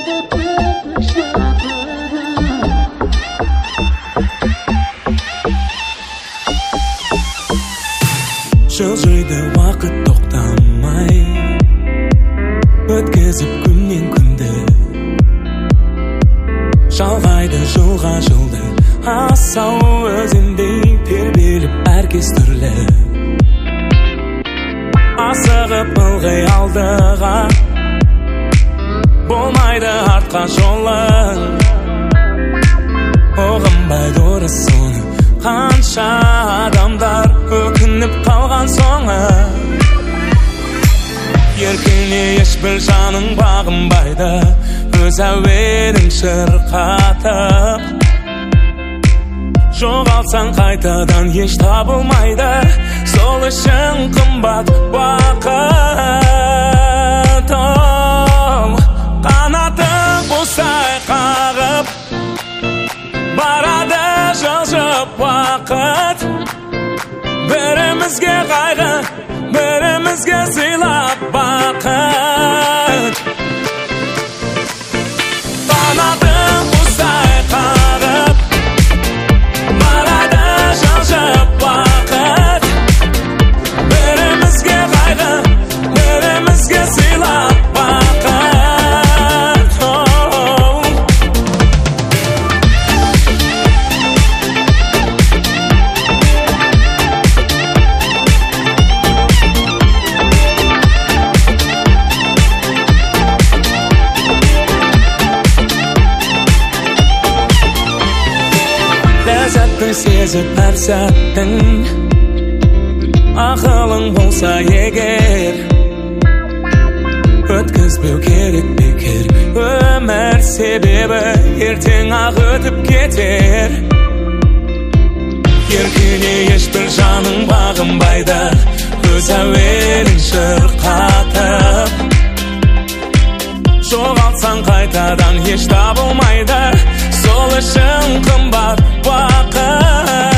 Жылжиды уақыт тоқтамай, өткізіп күннен күнді, жалғайды жылға жылды, асау өзендей тербеліп әркез түрлі. Асығып ылғи алдыға, болмайды артқа жолың. Оғынбай дұрыс соны, қанша адамдар өкініп қалған соңы. Еркіне ешбір жаның бағынбайды, өз әуенің шырқатып. Жоғалтсаң қайтадан еш табылмайды, сол үшін қымбат уақыт. Қанатың босай қағып, барады жылжып уақыт. Бірімізге қайғы, бірімізге сыйлап бақыт. Қанатың босай қағып, барады жылжып уақыт. Бірімізге қайғы, бірімізге сыйлап бақыт. Ләззатты сезіп әр сәттің, ақылың болса егер, өткізбеу керек бекер. Өмір себебі ертең ақ өтіп кетер. Еркіне ешбір жаның бағынбайды, өз әуенің шырқатып. Жоғалтсаң қайтадан еш табылмайды, сол үшін қымбат уақыт.